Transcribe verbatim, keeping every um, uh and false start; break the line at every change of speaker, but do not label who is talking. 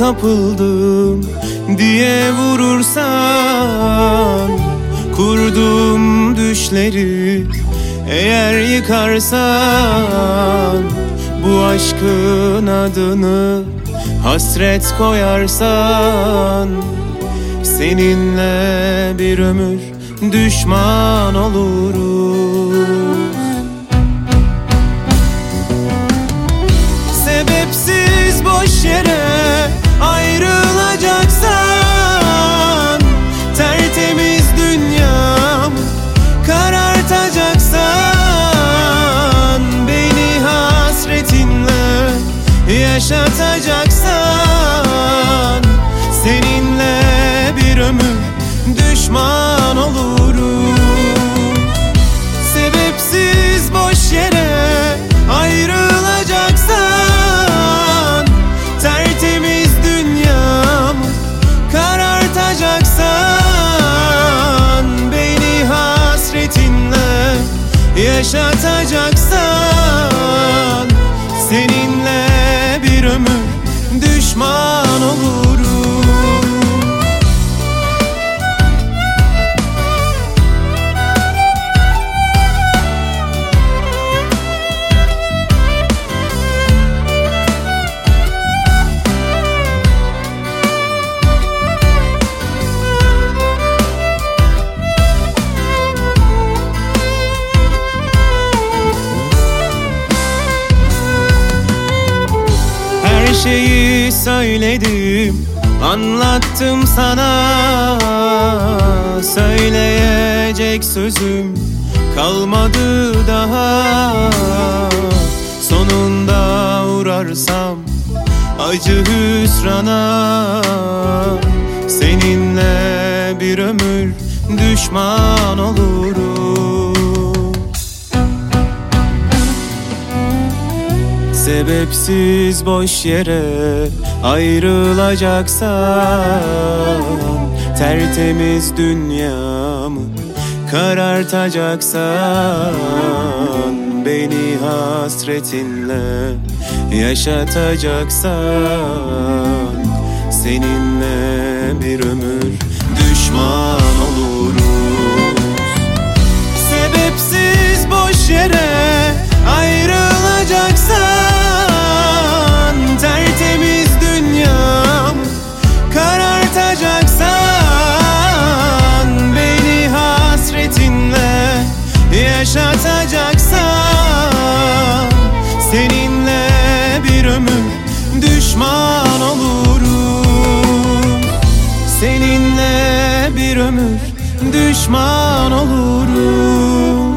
kapıldım diye vurursan, kurduğum düşleri eğer yıkarsan, bu aşkın adını hasret koyarsan, seninle bir ömür düşman oluruz. Sebepsiz boş yere ayrılacaksan, tertemiz dünyamı karartacaksan, beni hasretinle yaşatacaksan, seninle bir ömür düşman olurum. Sebepsiz boş yere ayrılacaksan, tertemiz dünyamı karartacaksan, beni hasretinle yaşatacaksan, seninle bir ömür düşman olurum. Her şeyi söyledim, anlattım sana. Söyleyecek sözüm kalmadı daha. Sonunda uğrarsam acı hüsrana, seninle bir ömür düşman olurum. Sebepsiz boş yere ayrılacaksan, tertemiz dünyamı karartacaksan, beni hasretinle yaşatacaksan, seninle bir ömür düşman oluruz. Sebepsiz boş yere ayrılacaksan, tertemiz dünyamı karartacaksan, beni hasretinle yaşatacaksan, seninle bir ömür düşman olurum. Seninle bir ömür düşman olurum.